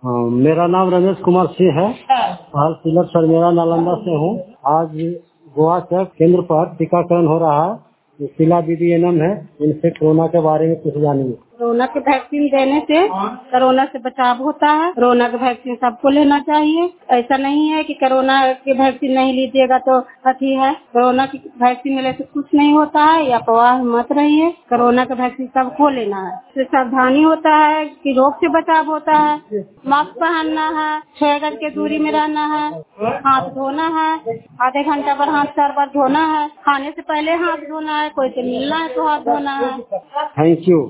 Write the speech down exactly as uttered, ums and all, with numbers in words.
हाँ, मेरा नाम रमेश कुमार सिंह है। हाल फिलहाल सर मेरा नालंदा से हूँ। आज गोवा के केंद्र पर टीकाकरण हो रहा है। शिला दीदी एनम है, इनसे कोरोना के बारे में कुछ जानिए। कोरोना के वैक्सीन देने से कोरोना से बचाव होता है। कोरोना के वैक्सीन सबको लेना चाहिए। ऐसा नहीं है कि कोरोना के वैक्सीन नहीं लीजिएगा तो अथी है। कोरोना की वैक्सीन लेने से कुछ नहीं होता है, या अफवाह मत रहिए। कोरोना का वैक्सीन सबको लेना है। इससे सावधानी होता है कि रोग से बचाव होता है। मास्क पहनना है, छह गज के दूरी में रहना है, हाथ धोना है, आधे घंटा पर हाथ चार बार धोना है, खाने से पहले हाथ धोना है, कोई से मिलना है तो हाथ धोना है। Thank you.